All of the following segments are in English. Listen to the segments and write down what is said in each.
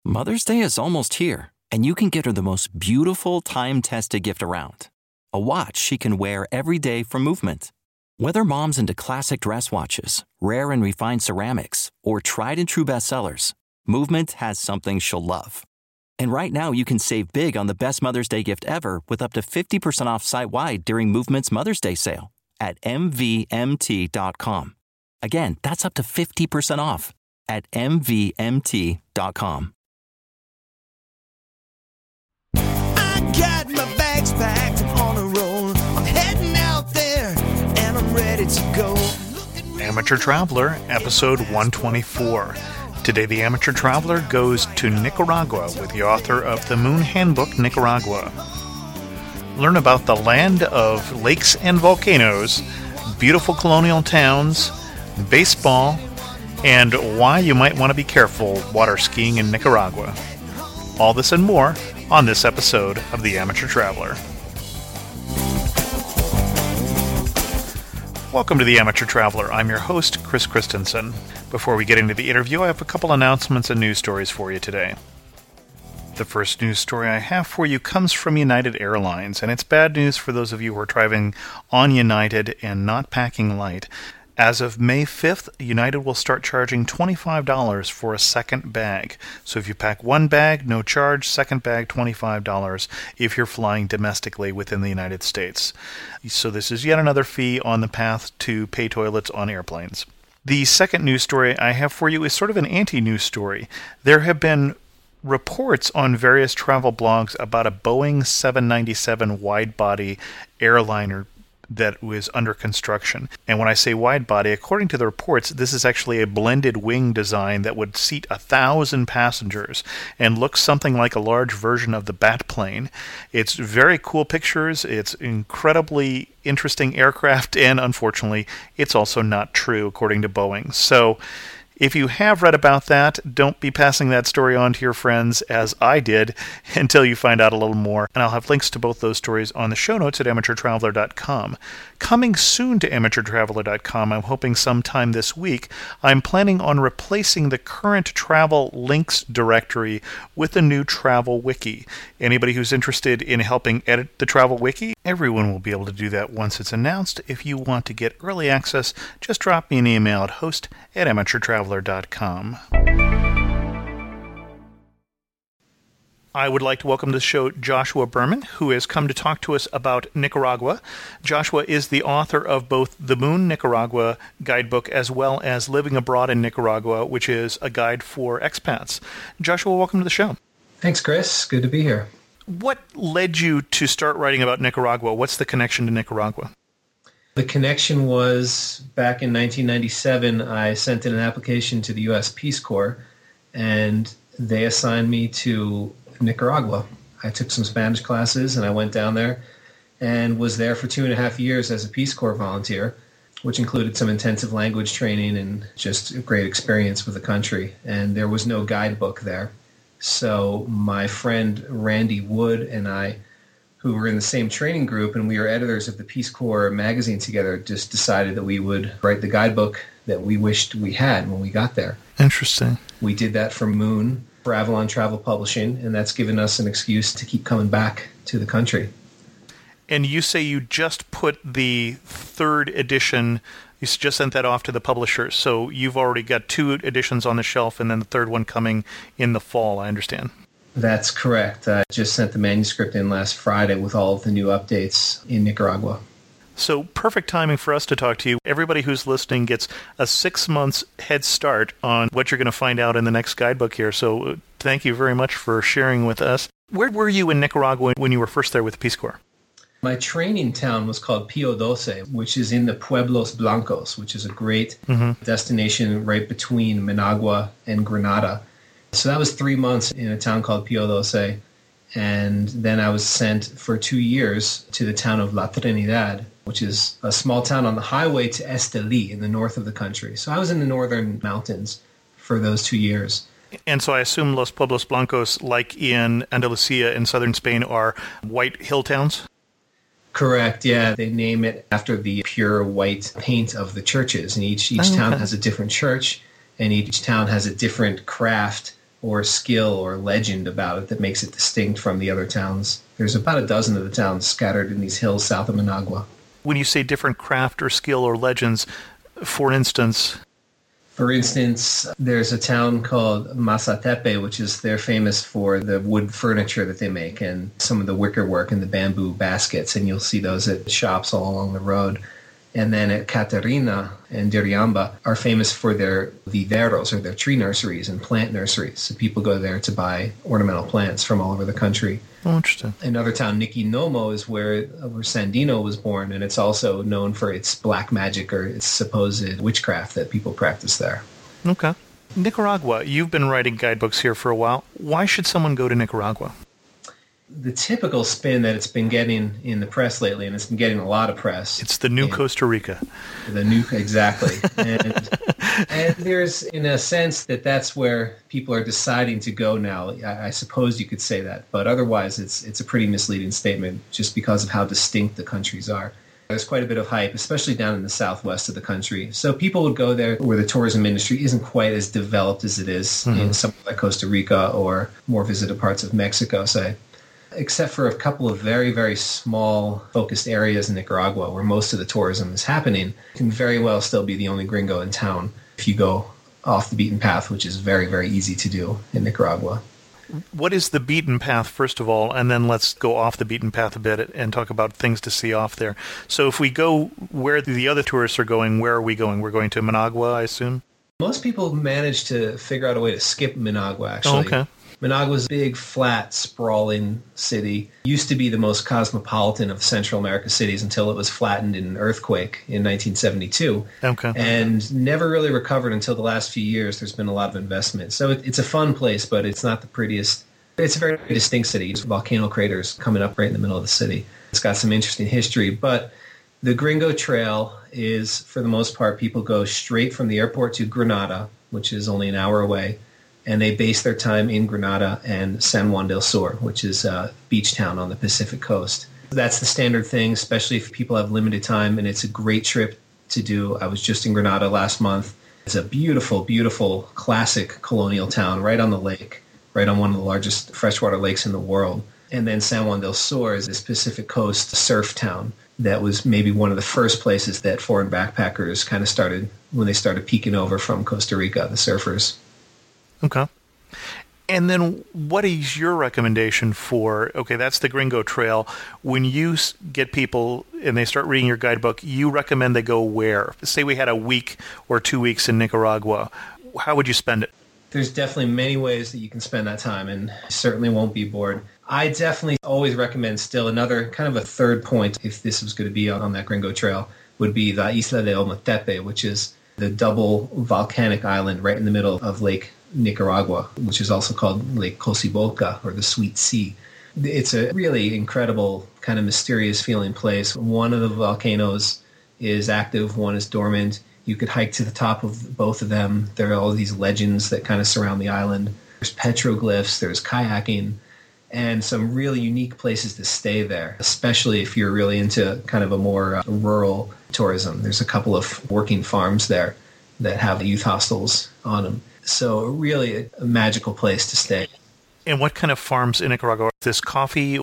Mother's Day is almost here, and you can get her the most beautiful time-tested gift around. A watch she can wear every day from Movement. Whether mom's into classic dress watches, rare and refined ceramics, or tried and true bestsellers, Movement has something she'll love. And right now you can save big on the best Mother's Day gift ever with up to 50% off site-wide during Movement's Mother's Day sale at MVMT.com. Again, that's up to 50% off at MVMT.com. I got my bags packed on a roll. I'm heading out there and I'm ready to go. Amateur Traveler, episode 124. Today the Amateur Traveler goes to Nicaragua with the author of The Moon Handbook, Nicaragua. Learn about the land of lakes and volcanoes, beautiful colonial towns, baseball, and why you might want to be careful water skiing in Nicaragua. All this and more on this episode of The Amateur Traveler. Welcome to The Amateur Traveler. I'm your host, Chris Christensen. Before we get into the interview, I have a couple announcements and news stories for you today. The first news story I have for you comes from United Airlines, and it's bad news for those of you who are driving on United and not packing light. As of May 5th, United will start charging $25 for a second bag. So if you pack one bag, no charge. Second bag, $25 if you're flying domestically within the United States. So this is yet another fee on the path to pay toilets on airplanes. The second news story I have for you is sort of an anti-news story. There have been reports on various travel blogs about a Boeing 797 wide-body airliner that was under construction. And when I say wide body, according to the reports, this is actually a blended wing design that would seat 1,000 passengers and looks something like a large version of the Bat plane. It's very cool pictures. It's incredibly interesting aircraft, and unfortunately, it's also not true, according to Boeing. So if you have read about that, don't be passing that story on to your friends, as I did, until you find out a little more. And I'll have links to both those stories on the show notes at amateurtraveler.com. Coming soon to amateurtraveler.com, I'm hoping sometime this week, I'm planning on replacing the current travel links directory with a new travel wiki. Anybody who's interested in helping edit the travel wiki, everyone will be able to do that once it's announced. If you want to get early access, just drop me an email at host@amateurtraveler.com. I would like to welcome to the show Joshua Berman, who has come to talk to us about Nicaragua. Joshua is the author of both the Moon Nicaragua guidebook as well as Living Abroad in Nicaragua, which is a guide for expats. Joshua, welcome to the show. Thanks, Chris. Good to be here. What led you to start writing about Nicaragua? What's the connection to Nicaragua? The connection was back in 1997, I sent in an application to the U.S. Peace Corps, and they assigned me to Nicaragua. I took some Spanish classes, and I went down there and was there for 2.5 years as a Peace Corps volunteer, which included some intensive language training and just a great experience with the country. And there was no guidebook there. So my friend Randy Wood and I, who were in the same training group, and we were editors of the Peace Corps magazine together, just decided that we would write the guidebook that we wished we had when we got there. Interesting. We did that for Moon, for Avalon Travel Publishing, and that's given us an excuse to keep coming back to the country. And you say you just put the third edition, you just sent that off to the publisher, so you've already got 2 editions on the shelf and then the third one coming in the fall, I understand. That's correct. I just sent the manuscript in last Friday with all of the new updates in Nicaragua. So perfect timing for us to talk to you. Everybody who's listening gets a 6 months head start on what you're going to find out in the next guidebook here. So thank you very much for sharing with us. Where were you in Nicaragua when you were first there with the Peace Corps? My training town was called Pio Doce, which is in the Pueblos Blancos, which is a great destination right between Managua and Granada. So that was 3 months in a town called Pio Doce. And then I was sent for 2 years to the town of La Trinidad, which is a small town on the highway to Esteli in the north of the country. So I was in the northern mountains for those 2 years. And so I assume Los Pueblos Blancos, like in Andalusia in southern Spain, are white hill towns? Correct, yeah. They name it after the pure white paint of the churches. And each town has a different church, and each town has a different craft or skill or legend about it that makes it distinct from the other towns. There's about a dozen of the towns scattered in these hills south of Managua. When you say different craft or skill or legends, for instance, there's a town called Masatepe, which is they're famous for the wood furniture that they make and some of the wicker work and the bamboo baskets, and you'll see those at shops all along the road. And then at Catarina and Diriamba are famous for their viveros, or their tree nurseries and plant nurseries. So people go there to buy ornamental plants from all over the country. Oh, interesting. Another town, Nikinomo, is where Sandino was born, and it's also known for its black magic or its supposed witchcraft that people practice there. Okay. Nicaragua, you've been writing guidebooks here for a while. Why should someone go to Nicaragua? The typical spin that it's been getting in the press lately, and it's been getting a lot of press. It's the new Costa Rica. Exactly. and there's, in a sense, that's where people are deciding to go now. I suppose you could say that. But otherwise, it's a pretty misleading statement just because of how distinct the countries are. There's quite a bit of hype, especially down in the southwest of the country. So people would go there where the tourism industry isn't quite as developed as it is in somewhere like Costa Rica or more visited parts of Mexico, say. Except for a couple of very, very small focused areas in Nicaragua where most of the tourism is happening, you can very well still be the only gringo in town if you go off the beaten path, which is very, very easy to do in Nicaragua. What is the beaten path, first of all, and then let's go off the beaten path a bit and talk about things to see off there. So if we go where the other tourists are going, where are we going? We're going to Managua, I assume? Most people manage to figure out a way to skip Managua, actually. Oh, okay. Managua's a big, flat, sprawling city. Used to be the most cosmopolitan of Central America cities until it was flattened in an earthquake in 1972. Okay. And never really recovered until the last few years. There's been a lot of investment. So it's a fun place, but it's not the prettiest. It's a very distinct city. It's volcano craters coming up right in the middle of the city. It's got some interesting history, but the Gringo Trail is, for the most part, people go straight from the airport to Granada, which is only an hour away. And they base their time in Granada and San Juan del Sur, which is a beach town on the Pacific coast. That's the standard thing, especially if people have limited time, and it's a great trip to do. I was just in Granada last month. It's a beautiful, beautiful, classic colonial town right on the lake, right on one of the largest freshwater lakes in the world. And then San Juan del Sur is this Pacific coast surf town that was maybe one of the first places that foreign backpackers kind of started when they started peeking over from Costa Rica, the surfers. Okay. And then what is your recommendation for, okay, that's the Gringo Trail. When you get people and they start reading your guidebook, you recommend they go where? Say we had a week or 2 weeks in Nicaragua. How would you spend it? There's definitely many ways that you can spend that time, and you certainly won't be bored. I definitely always recommend still another kind of a third point, if this was going to be on that Gringo Trail, would be the Isla de Ometepe, which is the double volcanic island right in the middle of Lake Nicaragua, which is also called Lake Cocibolca, or the Sweet Sea. It's a really incredible, kind of mysterious feeling place. One of the volcanoes is active, one is dormant. You could hike to the top of both of them. There are all these legends that kind of surround the island. There's petroglyphs, there's kayaking, and some really unique places to stay there, especially if you're really into kind of a more rural tourism. There's a couple of working farms there that have youth hostels on them. So really a magical place to stay. And what kind of farms in Nicaragua? Is this coffee?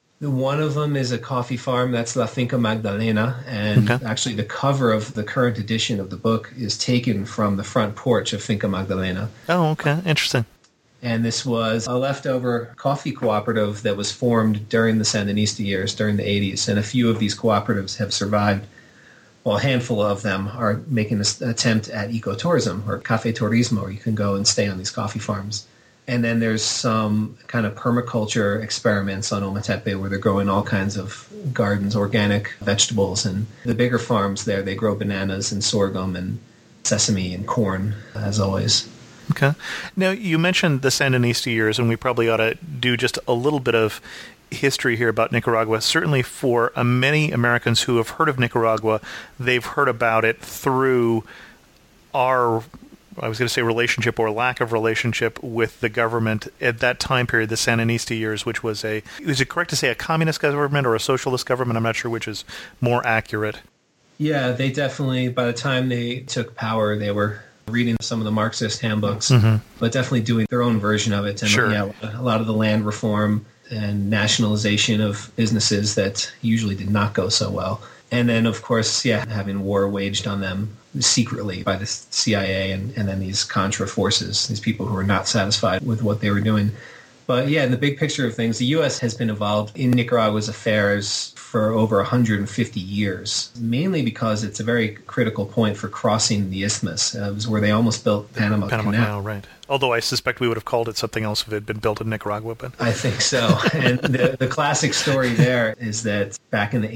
One of them is a coffee farm. That's La Finca Magdalena. And actually the cover of the current edition of the book is taken from the front porch of Finca Magdalena. Oh, okay. Interesting. And this was a leftover coffee cooperative that was formed during the Sandinista years, during the 80s. And a few of these cooperatives have survived. Well, a handful of them are making an attempt at ecotourism, or cafe turismo, where you can go and stay on these coffee farms. And then there's some kind of permaculture experiments on Ometepe where they're growing all kinds of gardens, organic vegetables. And the bigger farms there, they grow bananas and sorghum and sesame and corn, as always. Okay. Now, you mentioned the Sandinista years, and we probably ought to do just a little bit of history here about Nicaragua. Certainly for many Americans who have heard of Nicaragua, they've heard about it through our, I was going to say relationship or lack of relationship with the government at that time period, the Sandinista years, which was is it correct to say a communist government or a socialist government? I'm not sure which is more accurate. Yeah, they definitely, by the time they took power, they were reading some of the Marxist handbooks, but definitely doing their own version of it. And Sure. yeah, a lot of the land reform and nationalization of businesses that usually did not go so well. And then, of course, having war waged on them secretly by the CIA and then these Contra forces, these people who were not satisfied with what they were doing. But yeah, in the big picture of things, the U.S. has been involved in Nicaragua's affairs for over 150 years, mainly because it's a very critical point for crossing the isthmus. It was where they almost built Panama Canal. Right. Although I suspect we would have called it something else if it had been built in Nicaragua. But I think so. And the classic story there is that back in the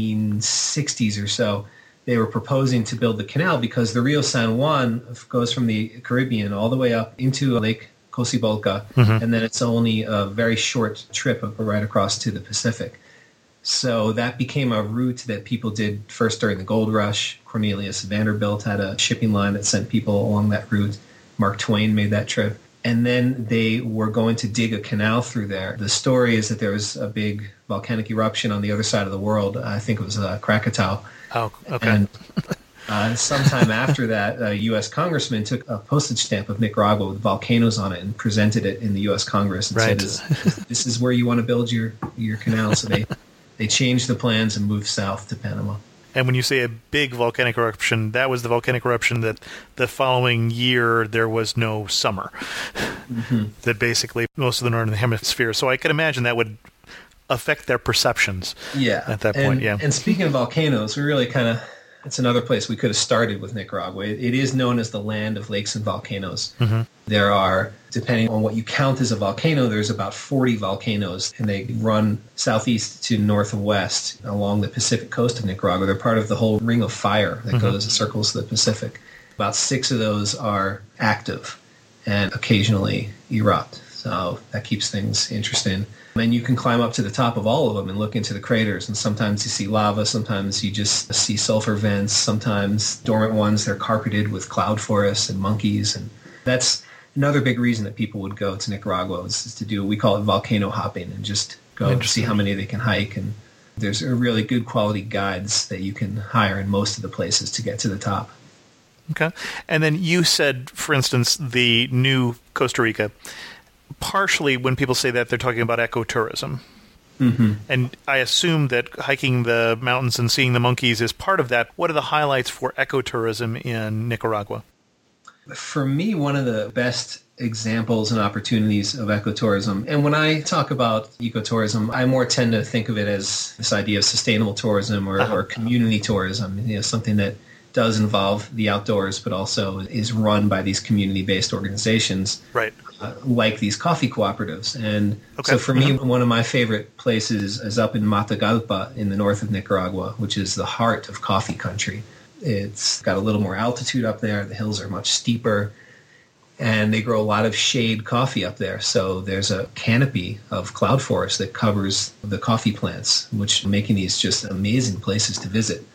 1860s or so, they were proposing to build the canal because the Rio San Juan goes from the Caribbean all the way up into Lake Cocibolca, and then it's only a very short trip right across to the Pacific. So that became a route that people did first during the gold rush. Cornelius Vanderbilt had a shipping line that sent people along that route. Mark Twain made that trip. And then they were going to dig a canal through there. The story is that there was a big volcanic eruption on the other side of the world. I think it was Krakatoa. Oh, okay. And sometime after that, a U.S. congressman took a postage stamp of Nicaragua with volcanoes on it and presented it in the U.S. Congress and said, this is where you want to build your canal. So they changed the plans and moved south to Panama. And when you say a big volcanic eruption, that was the volcanic eruption that the following year there was no summer. That basically most of the northern hemisphere. So I can imagine that would affect their perceptions at that point. And speaking of volcanoes, we really it's another place we could have started with Nicaragua. It is known as the land of lakes and volcanoes. There are, depending on what you count as a volcano, there's about 40 volcanoes, and they run southeast to north and west along the Pacific coast of Nicaragua. They're part of the whole ring of fire that goes circles the Pacific. About 6 of those are active and occasionally erupt. So that keeps things interesting. And you can climb up to the top of all of them and look into the craters. And sometimes you see lava. Sometimes you just see sulfur vents. Sometimes dormant ones, they're carpeted with cloud forests and monkeys. And that's another big reason that people would go to Nicaragua is to do, we call it volcano hopping, and just go and see how many they can hike. And there's really good quality guides that you can hire in most of the places to get to the top. Okay. And then you said, for instance, the new Costa Rica. Partially, when people say that, they're talking about ecotourism. And I assume that hiking the mountains and seeing the monkeys is part of that. What are the highlights for ecotourism in Nicaragua? For me, one of the best examples and opportunities of ecotourism, and when I talk about ecotourism, I more tend to think of it as this idea of sustainable tourism or community tourism, something that does involve the outdoors, but also is run by these community-based organizations, right? Like these coffee cooperatives. And so for me, one of my favorite places is up in Matagalpa in the north of Nicaragua, which is the heart of coffee country. It's got a little more altitude up there. The hills are much steeper, and they grow a lot of shade coffee up there. So there's a canopy of cloud forest that covers the coffee plants, which making these just amazing places to visit.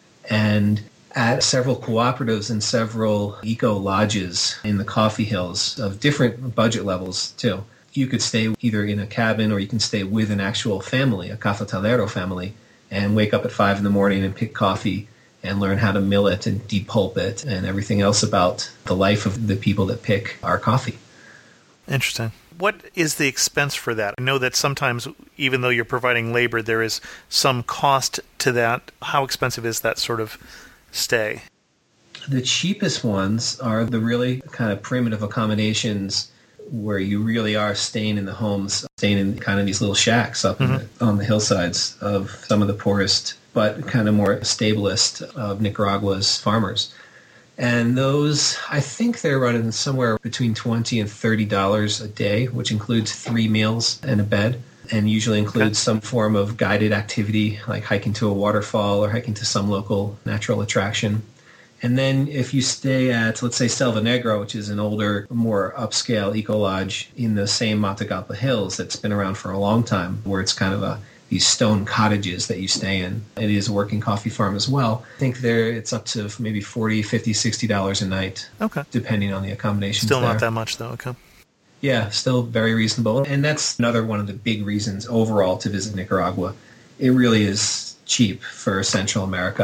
And at several cooperatives and several eco-lodges in the coffee hills of different budget levels, too. You could stay either in a cabin or you can stay with an actual family, a cafetalero family, and wake up at 5 in the morning and pick coffee and learn how to mill it and depulp it and everything else about the life of the people that pick our coffee. Interesting. What is the expense for that? I know that sometimes, even though you're providing labor, there is some cost to that. How expensive is that sort of stay? The cheapest ones are the really kind of primitive accommodations where you really are staying in the homes, staying in kind of these little shacks up on the hillsides of some of the poorest but kind of more stablest of Nicaragua's farmers. And those, I think they're running somewhere between $20 and $30 a day, which includes 3 meals and a bed, and usually includes some form of guided activity, like hiking to a waterfall or hiking to some local natural attraction. And then if you stay at, let's say, Selva Negra, which is an older, more upscale eco-lodge in the same Matagalpa Hills that's been around for a long time, where it's kind of these stone cottages that you stay in. It is a working coffee farm as well. I think it's up to maybe $40, $50, $60 a night, depending on the accommodations. Still not that much, though. Okay. Yeah, still very reasonable. And that's another one of the big reasons overall to visit Nicaragua. It really is cheap for Central America.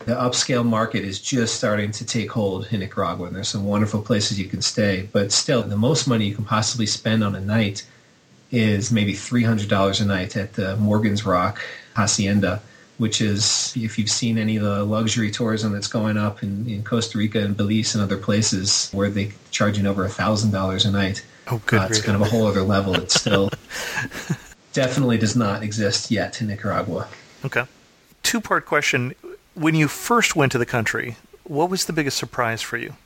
The upscale market is just starting to take hold in Nicaragua, and there's some wonderful places you can stay. But still, the most money you can possibly spend on a night is maybe $300 a night at the Morgan's Rock Hacienda, which is, if you've seen any of the luxury tourism that's going up in Costa Rica and Belize and other places where they charging over $1,000 a night. Oh, good. It's kind of a whole other level. It still definitely does not exist yet in Nicaragua. Okay. Two-part question. When you first went to the country, what was the biggest surprise for you?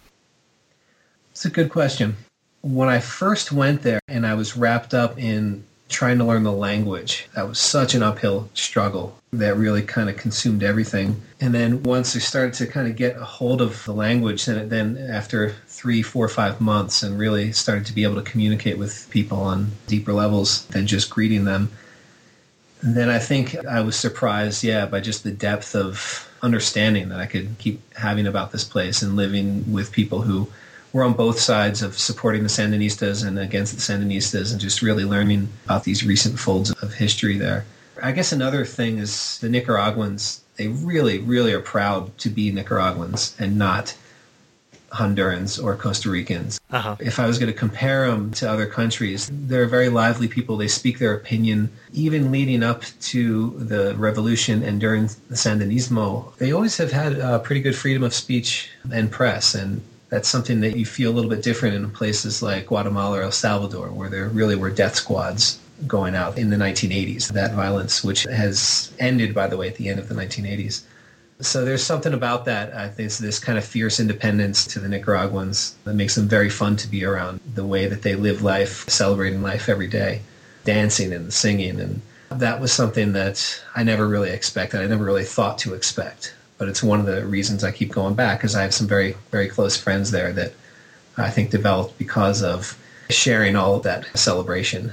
It's a good question. When I first went there and I was wrapped up in trying to learn the language, that was such an uphill struggle that really kind of consumed everything. And then once I started to kind of get a hold of the language, then after 3, 4, 5 months and really started to be able to communicate with people on deeper levels than just greeting them, and then I think I was surprised, by just the depth of understanding that I could keep having about this place and living with people who were on both sides of supporting the Sandinistas and against the Sandinistas, and just really learning about these recent folds of history there. I guess another thing is the Nicaraguans, they really, really are proud to be Nicaraguans and not Hondurans or Costa Ricans. Uh-huh. If I was going to compare them to other countries, they're very lively people. They speak their opinion. Even leading up to the revolution and during the Sandinismo, they always have had pretty good freedom of speech and press, and that's something that you feel a little bit different in places like Guatemala or El Salvador, where there really were death squads going out in the 1980s. That violence, which has ended, by the way, at the end of the 1980s. So there's something about that. I think it's this kind of fierce independence to the Nicaraguans that makes them very fun to be around. The way that they live life, celebrating life every day, dancing and singing. And that was something that I never really expected. I never really thought to expect. But it's one of the reasons I keep going back, because I have some very, very close friends there that I think developed because of sharing all of that celebration.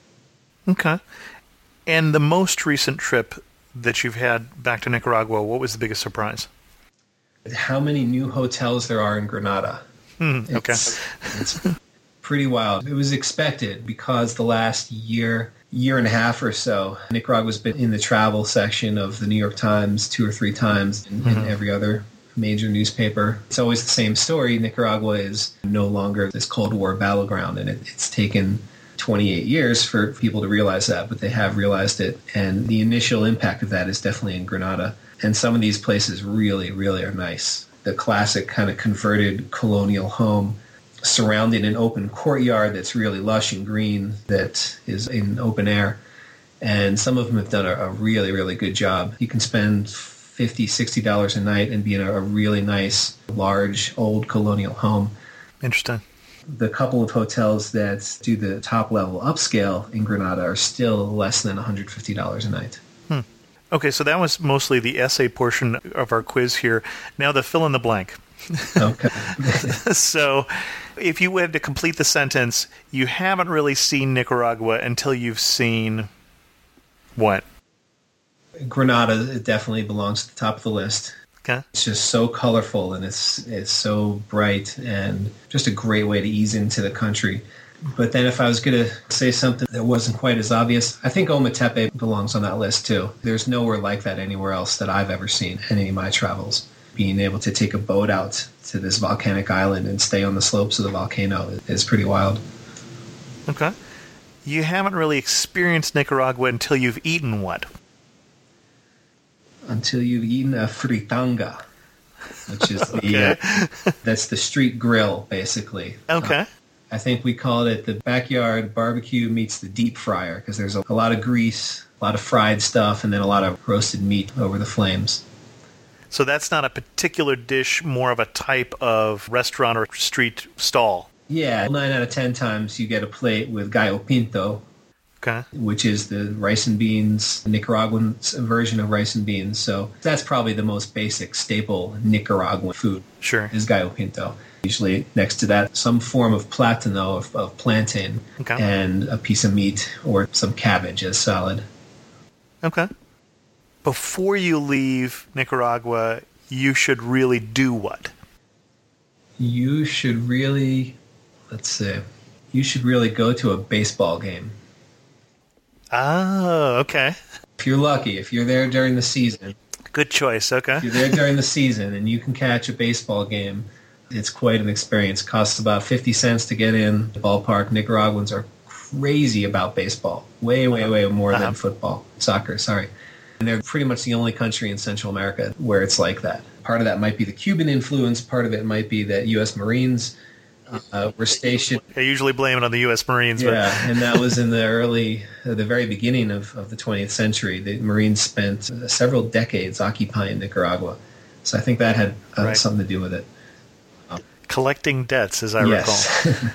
Okay. And the most recent trip that you've had back to Nicaragua, what was the biggest surprise? How many new hotels there are in Granada. Okay. It's pretty wild. It was expected because the last year and a half or so, Nicaragua's been in the travel section of the New York Times 2 or 3 times in every other major newspaper. It's always the same story. Nicaragua is no longer this Cold War battleground, and it's taken 28 years for people to realize that, but they have realized it, and the initial impact of that is definitely in Granada. And some of these places really, really are nice. The classic kind of converted colonial home surrounding an open courtyard that's really lush and green, that is in open air. And some of them have done a really, really good job. You can spend $50, $60 a night and be in a really nice, large, old colonial home. Interesting. The couple of hotels that do the top level upscale in Granada are still less than $150 a night. Okay, so that was mostly the essay portion of our quiz here. Now the fill in the blank. Okay. So if you had to complete the sentence, you haven't really seen Nicaragua until you've seen what? Granada definitely belongs to the top of the list. Okay. It's just so colorful, and it's so bright, and just a great way to ease into the country. But then if I was going to say something that wasn't quite as obvious, I think Ometepe belongs on that list too. There's nowhere like that anywhere else that I've ever seen in any of my travels. Being able to take a boat out to this volcanic island and stay on the slopes of the volcano is pretty wild. Okay. You haven't really experienced Nicaragua until you've eaten what? Until you've eaten a fritanga, which is the that's the street grill, basically. Okay. I think we call it the backyard barbecue meets the deep fryer, because there's a lot of grease, a lot of fried stuff, and then a lot of roasted meat over the flames. So that's not a particular dish, more of a type of restaurant or street stall. Yeah, 9 out of 10 times you get a plate with gallo pinto, Okay. which is the rice and beans, Nicaraguan version of rice and beans. So that's probably the most basic staple Nicaraguan food. Sure. Is gallo pinto. Usually next to that, some form of platano, of plantain, Okay. and a piece of meat or some cabbage as salad. Okay. Before you leave Nicaragua, you should really do what? You should really, you should really go to a baseball game. Oh, okay. If you're lucky, if you're there during the season. Good choice. Okay. If you're there during the season and you can catch a baseball game, it's quite an experience. It costs about 50 cents to get in the ballpark. Nicaraguans are crazy about baseball. Way, way, way more than football. Soccer, sorry. And they're pretty much the only country in Central America where it's like that. Part of that might be the Cuban influence. Part of it might be that U.S. Marines were stationed. I usually blame it on the U.S. Marines. Yeah, and that was in the very beginning of the 20th century. The Marines spent several decades occupying Nicaragua. So I think that had something to do with it. Collecting debts, as I recall.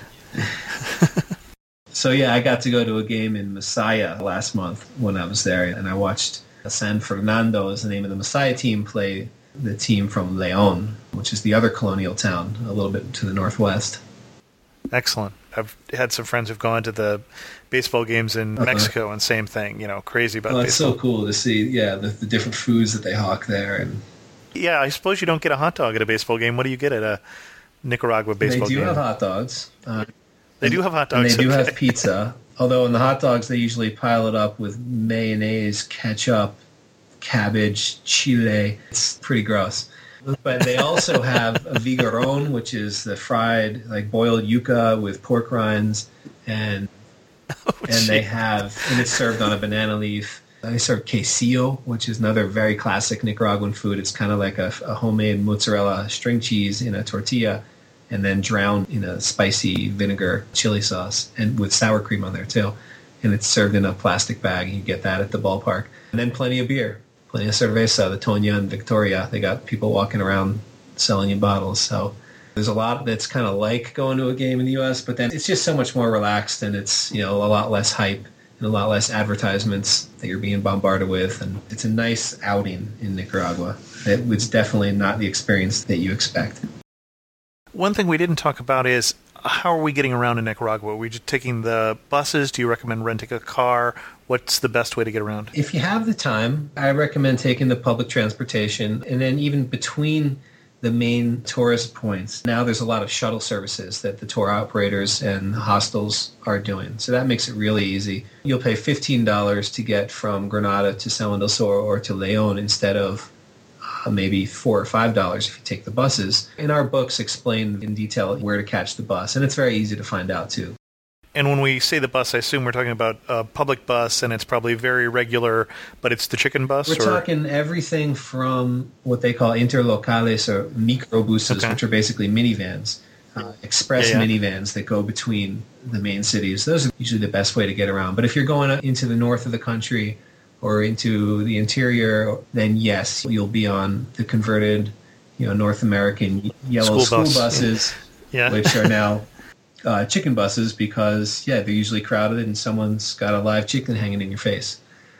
So yeah, I got to go to a game in Masaya last month when I was there, and I watched San Fernando, is the name of the Masaya team, play the team from León, which is the other colonial town a little bit to the northwest. Excellent. I've had some friends who've gone to the baseball games in Mexico, and same thing, crazy about baseball. It's so cool to see, the different foods that they hawk there. And yeah, I suppose you don't get a hot dog at a baseball game. What do you get at a Nicaragua baseball game? They do have hot dogs. They do have hot dogs. And they do have pizza, although in the hot dogs they usually pile it up with mayonnaise, ketchup, cabbage, chile. It's pretty gross. But they also have a vigaron, which is the fried, boiled yuca with pork rinds, and it's served on a banana leaf. They serve quesillo, which is another very classic Nicaraguan food. It's kind of like a homemade mozzarella string cheese in a tortilla, and then drowned in a spicy vinegar chili sauce, and with sour cream on there too. And it's served in a plastic bag. You get that at the ballpark. And then plenty of beer. Plenty of cerveza, the Toña and Victoria. They got people walking around selling you bottles. So there's a lot that's kind of like going to a game in the U.S., but then it's just so much more relaxed, and it's a lot less hype and a lot less advertisements that you're being bombarded with. And it's a nice outing in Nicaragua. It's definitely not the experience that you expect. One thing we didn't talk about is, how are we getting around in Nicaragua? Are we just taking the buses? Do you recommend renting a car? What's the best way to get around? If you have the time, I recommend taking the public transportation. And then even between the main tourist points, now there's a lot of shuttle services that the tour operators and hostels are doing. So that makes it really easy. You'll pay $15 to get from Granada to San Juan del Sur or to León instead of maybe $4 or $5 if you take the buses. And our books explain in detail where to catch the bus, and it's very easy to find out too. And when we say the bus, I assume we're talking about a public bus, and it's probably very regular, but it's the chicken bus? We're talking everything from what they call interlocales or microbuses, which are basically minivans, express minivans that go between the main cities. Those are usually the best way to get around. But if you're going into the north of the country or into the interior, then yes, you'll be on the converted, North American yellow school buses, which are now chicken buses because, they're usually crowded and someone's got a live chicken hanging in your face.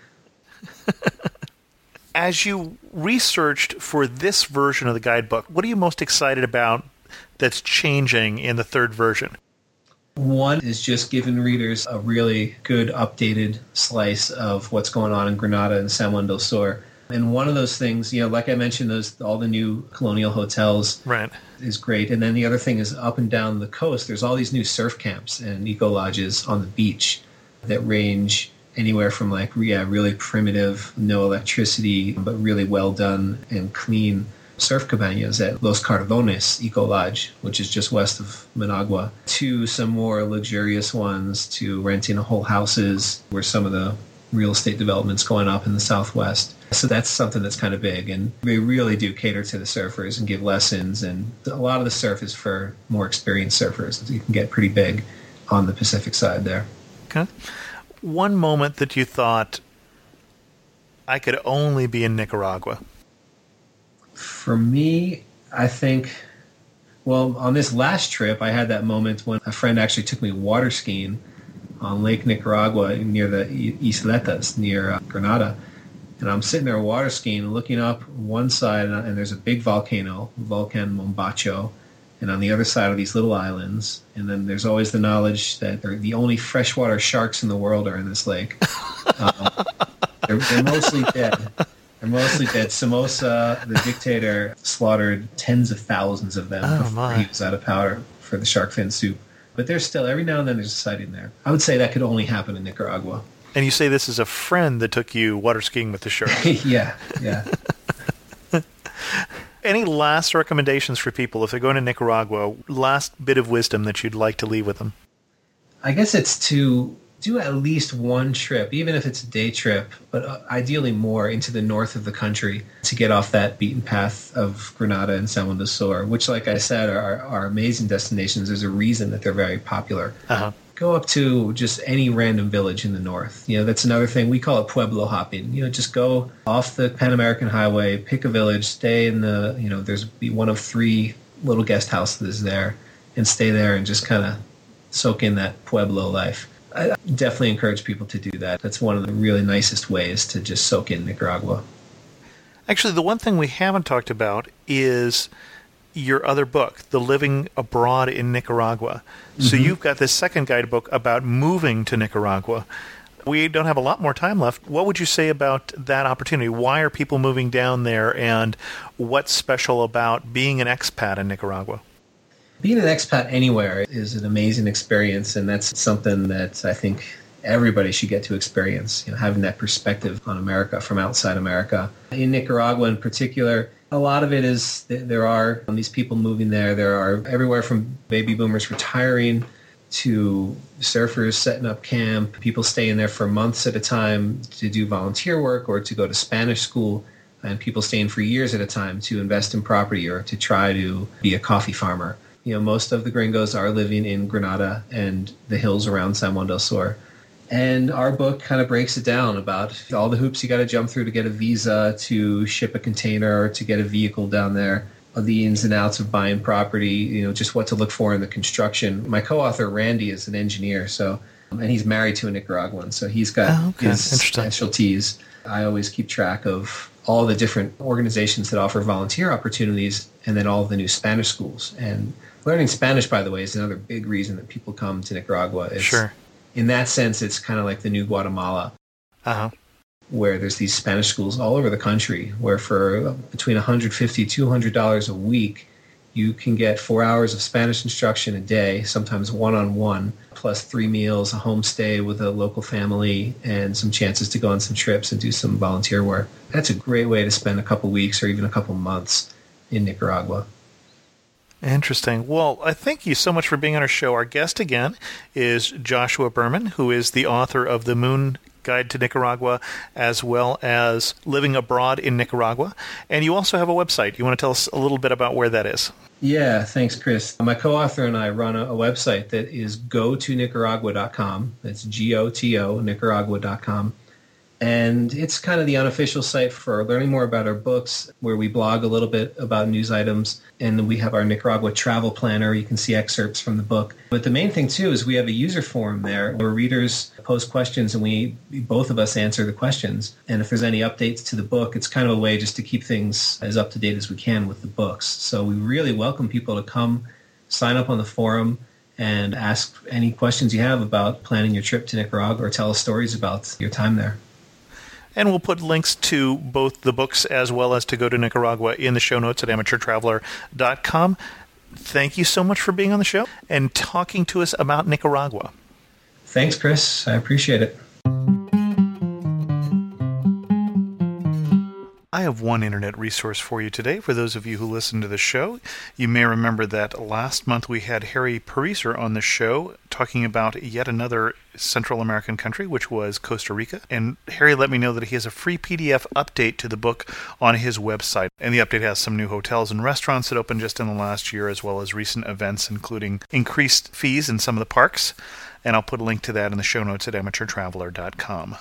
As you researched for this version of the guidebook, what are you most excited about that's changing in the third version? One is just giving readers a really good updated slice of what's going on in Granada and San Juan del Sur. And one of those things, like I mentioned, all the new colonial hotels is great. And then the other thing is up and down the coast, there's all these new surf camps and eco lodges on the beach that range anywhere from really primitive, no electricity, but really well done and clean surf cabanas at Los Cardones Eco Lodge, which is just west of Managua, to some more luxurious ones, to renting whole houses where some of the real estate developments going up in the southwest. So that's something that's kind of big, and they really do cater to the surfers and give lessons, and a lot of the surf is for more experienced surfers. You can get pretty big on the Pacific side there. Okay. One moment that you thought, I could only be in Nicaragua? For me, I think, on this last trip, I had that moment when a friend actually took me water skiing on Lake Nicaragua near the Isletas, near Granada. And I'm sitting there water skiing and looking up one side, and there's a big volcano, Volcan Mombacho, and on the other side are these little islands. And then there's always the knowledge that the only freshwater sharks in the world are in this lake. They're mostly dead. They're mostly dead. Somoza, the dictator, slaughtered tens of thousands of them before he was out of powder for the shark fin soup. But there's still, every now and then, there's a sighting there. I would say that could only happen in Nicaragua. And you say this is a friend that took you water skiing with the shark. Yeah. Any last recommendations for people if they're going to Nicaragua? Last bit of wisdom that you'd like to leave with them? I guess it's to do at least one trip, even if it's a day trip, but ideally more into the north of the country to get off that beaten path of Granada and San Juan del Sur, which, like I said, are amazing destinations. There's a reason that they're very popular. Uh-huh. Go up to just any random village in the north. That's another thing. We call it pueblo hopping. Just go off the Pan American Highway, pick a village, stay in the, there's one of 3 little guest houses there, and stay there and just kind of soak in that pueblo life. I definitely encourage people to do that. That's one of the really nicest ways to just soak in Nicaragua. Actually, the one thing we haven't talked about is your other book, The Living Abroad in Nicaragua. Mm-hmm. So you've got this second guidebook about moving to Nicaragua. We don't have a lot more time left. What would you say about that opportunity? Why are people moving down there, and what's special about being an expat in Nicaragua? Being an expat anywhere is an amazing experience, and that's something that I think everybody should get to experience, having that perspective on America from outside America. In Nicaragua in particular, a lot of it is there are these people moving there. There are everywhere from baby boomers retiring to surfers setting up camp, people staying there for months at a time to do volunteer work or to go to Spanish school, and people staying for years at a time to invest in property or to try to be a coffee farmer. Most of the gringos are living in Granada and the hills around San Juan del Sur. And our book kind of breaks it down about all the hoops you got to jump through to get a visa, to ship a container, or to get a vehicle down there, the ins and outs of buying property, just what to look for in the construction. My co-author, Randy, is an engineer, and he's married to a Nicaraguan, so he's got his specialties. I always keep track of all the different organizations that offer volunteer opportunities and then all the new Spanish schools. And learning Spanish, by the way, is another big reason that people come to Nicaragua. Sure. In that sense, it's kind of like the new Guatemala, where there's these Spanish schools all over the country where for between $150, $200 a week, you can get 4 hours of Spanish instruction a day, sometimes one-on-one, plus 3 meals, a homestay with a local family, and some chances to go on some trips and do some volunteer work. That's a great way to spend a couple weeks or even a couple months in Nicaragua. Interesting. Well, I thank you so much for being on our show. Our guest again is Joshua Berman, who is the author of The Moon Guide to Nicaragua, as well as Living Abroad in Nicaragua. And you also have a website. You want to tell us a little bit about where that is? Yeah, thanks, Chris. My co-author and I run a website that is gotonicaragua.com. That's GOTO, Nicaragua.com. And it's kind of the unofficial site for learning more about our books, where we blog a little bit about news items. And we have our Nicaragua travel planner. You can see excerpts from the book. But the main thing, too, is we have a user forum there where readers post questions and both of us answer the questions. And if there's any updates to the book, it's kind of a way just to keep things as up to date as we can with the books. So we really welcome people to come sign up on the forum and ask any questions you have about planning your trip to Nicaragua or tell us stories about your time there. And we'll put links to both the books as well as to Go to Nicaragua in the show notes at amateurtraveler.com. Thank you so much for being on the show and talking to us about Nicaragua. Thanks, Chris. I appreciate it. I have one internet resource for you today. For those of you who listen to the show, you may remember that last month we had Harry Pariser on the show talking about yet another Central American country, which was Costa Rica. And Harry let me know that he has a free PDF update to the book on his website. And the update has some new hotels and restaurants that opened just in the last year, as well as recent events, including increased fees in some of the parks. And I'll put a link to that in the show notes at amateurtraveler.com.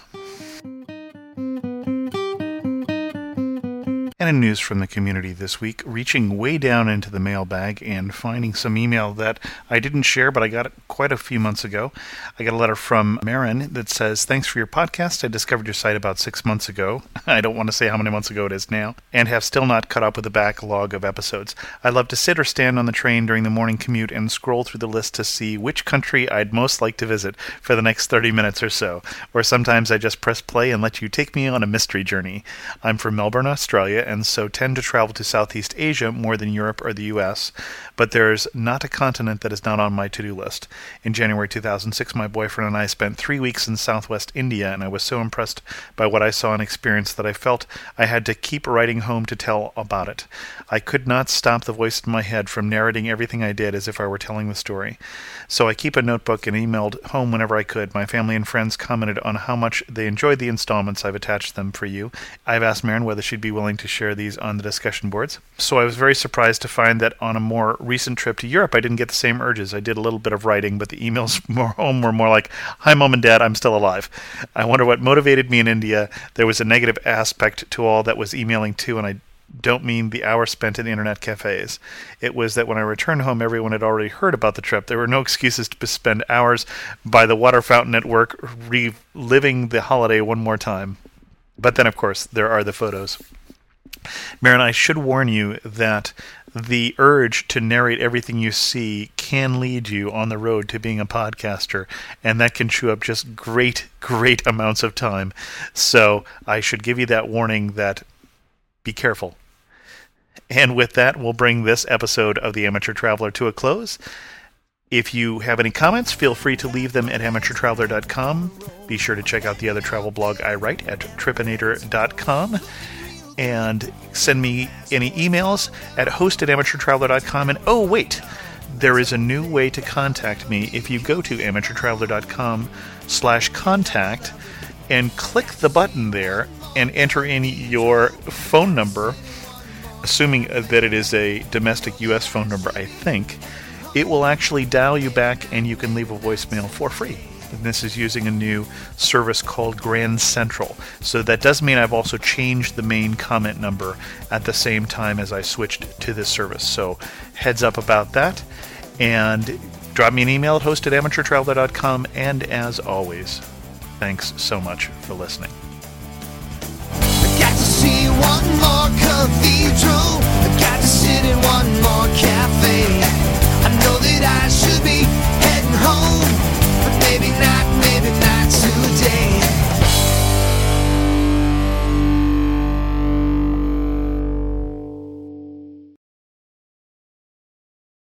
And in news from the community this week, reaching way down into the mailbag and finding some email that I didn't share, but I got it quite a few months ago. I got a letter from Marin that says, "Thanks for your podcast. I discovered your site about 6 months ago." I don't want to say how many months ago it is now, and have still not caught up with the backlog of episodes. I love to sit or stand on the train during the morning commute and scroll through the list to see which country I'd most like to visit for the next 30 minutes or so. Or sometimes I just press play and let you take me on a mystery journey. I'm from Melbourne, Australia, and so tend to travel to Southeast Asia more than Europe or the US, but there's not a continent that is not on my to-do list. In January 2006, my boyfriend and I spent 3 weeks in Southwest India, and I was so impressed by what I saw and experienced that I felt I had to keep writing home to tell about it. I could not stop the voice in my head from narrating everything I did as if I were telling the story. So I keep a notebook and emailed home whenever I could. My family and friends commented on how much they enjoyed the installments. I've attached them for you. I've asked Maren whether she'd be willing to share these on the discussion boards. So I was very surprised to find that on a more recent trip to Europe, I didn't get the same urges. I did a little bit of writing, but the emails home were more like, "Hi, Mom and Dad, I'm still alive." I wonder what motivated me in India. There was a negative aspect to all that was emailing too, and I don't mean the hours spent in internet cafes. It was that when I returned home, everyone had already heard about the trip. There were no excuses to spend hours by the water fountain at work reliving the holiday one more time. But then, of course, there are the photos. Maren, I should warn you that the urge to narrate everything you see can lead you on the road to being a podcaster, and that can chew up just great amounts of time. So I should give you that warning that be careful. And with that, we'll bring this episode of The Amateur Traveler to a close. If you have any comments, feel free to leave them at amateurtraveler.com. Be sure to check out the other travel blog I write at tripinator.com. And send me any emails at host@amateurtraveler.com. And oh, wait, there is a new way to contact me. If you go to amateurtraveler.com/contact and click the button there and enter in your phone number, assuming that it is a domestic U.S. phone number, I think, it will actually dial you back and you can leave a voicemail for free. And this is using a new service called Grand Central. So that does mean I've also changed the main comment number at the same time as I switched to this service. So heads up about that. And drop me an email at host@amateurtraveler.com. And as always, thanks so much for listening. Got to see one more cathedral. I got to sit in one more cafe. I know that I should be heading home, but maybe not today.